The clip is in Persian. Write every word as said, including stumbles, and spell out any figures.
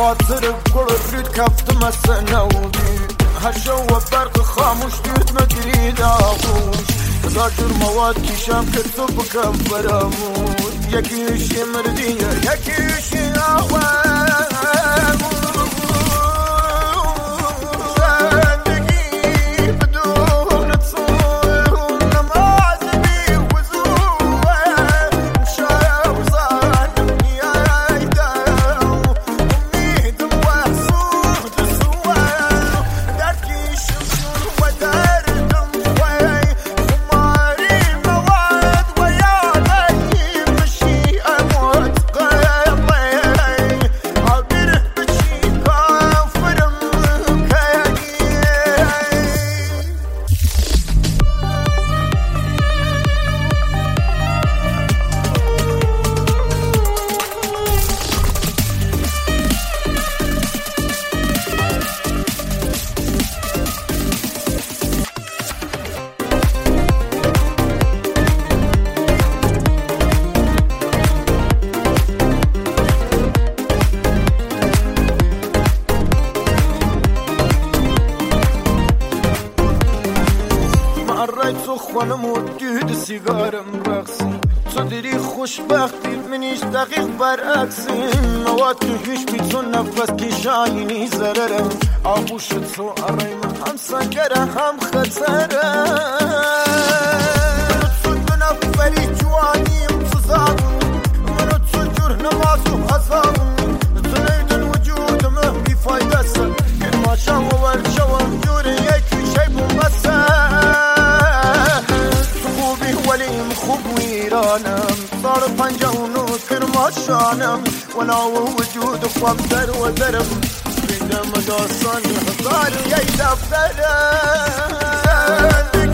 خاطر قرد كفتم السنة ودي هالجو برق خاموش ديت مجريد آغوش قدر مواد كشام كتب كم فراموش يكيشي مردية يكيشي آوان خانم و دید سیگارم رقصی تو دیری خوشبختی منیش دقیق برعکسی مواد تو هیچ بیتون نفس کشانی زررم آبوش تو آرای من هم سنگره هم خطره تو دو نفری جوانیم تو زبون منو تو جور نماز و حسابون تو نیدن وجودم بی فایده سر این ماشم و ورشوم جوری یکی شی بومسه خوب ویرانم صار پنجونو کرماشانم وناو وجود خواب در و درم بیدم داستان هزار یه دفترم